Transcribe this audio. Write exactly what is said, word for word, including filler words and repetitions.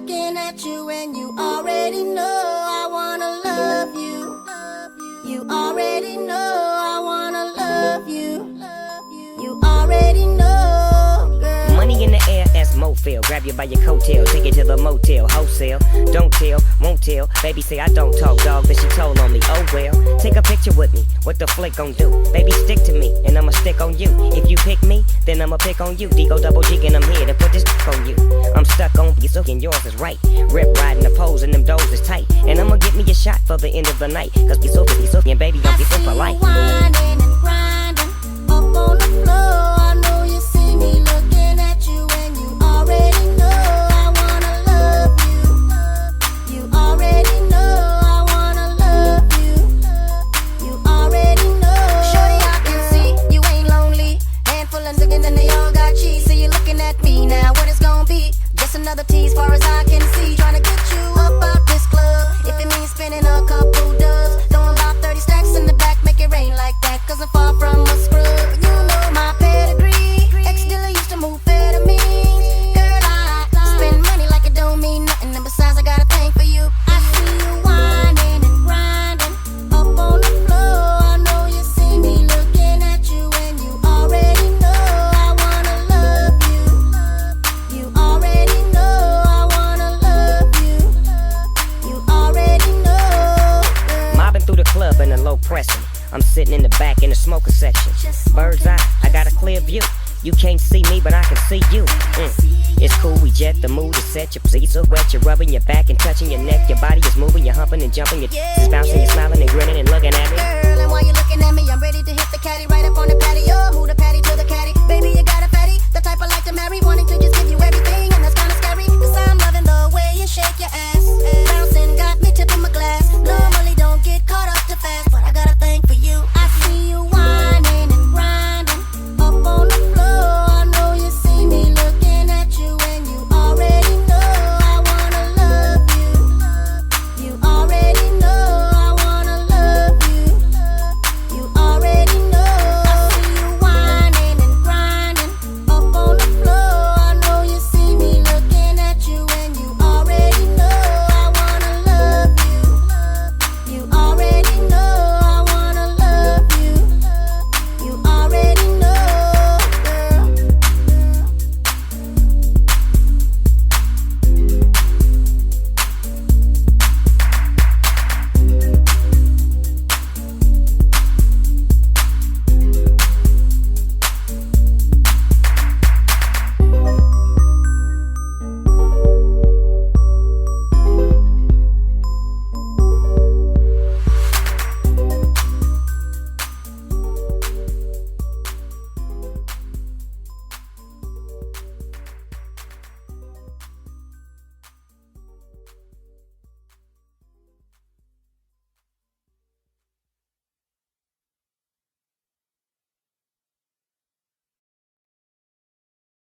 looking at you and you already know I wanna love you. You already know I wanna love you. You already know, girl. Money in the air, that's Mofil. Grab you by your coattail, take it to the motel, wholesale. Don't tell, won't tell. Baby say I don't talk, dog, then she told on me. Oh well, take a picture with me. What the flick gon' do? Baby, stick to me, and I'ma stick on you. If you pick me, then I'ma pick on you. Digo double G, and I'm here to put this on you. I'm stuck on you, so and yours is right. Rip riding the pose, and them doors is tight. And I'ma get me a shot for the end of the night. Cause we so be so and baby, I'm getting for life. Whining and grinding up on the floor. I know you see me looking at you and you already know I wanna love you. You already know I wanna love you. You already know. Shorty, I can see you ain't lonely. Handful of niggas and they all got cheese. So you're looking at me now. What it's gonna be? Just another tease, far as I can see. Trying to get you up out this club. If it means spending a couple dubs, throwing about thirty stacks in the back, make it rain like that. Cause I'm far from a scrub. You know my pedigree. Ex-dealer used to move better me. Girl, I spend money like it don't mean nothing. And besides, I got a thing for you. I see you whining and grinding up on the floor. I know you see me looking at you and you already know I wanna love you. You already know I wanna love you. You already know, girl. Mobbing through the club in a low pressing. I'm sitting in the back in the smoker section. Bird's eye, I got a clear view. You can't see me, but I can see you. Mm. It's cool, we jet, the mood is set. Your feet so wet, you're rubbing your back and touching your neck. Your body is moving, you're humping and jumping. Your is bouncing, you're smiling and grinning and looking at me. Girl, and while you're looking at me, I'm ready to hit the caddy right up on the patio. Move the patty to the caddy. Baby, you got a fatty, the type I like to marry. Wanna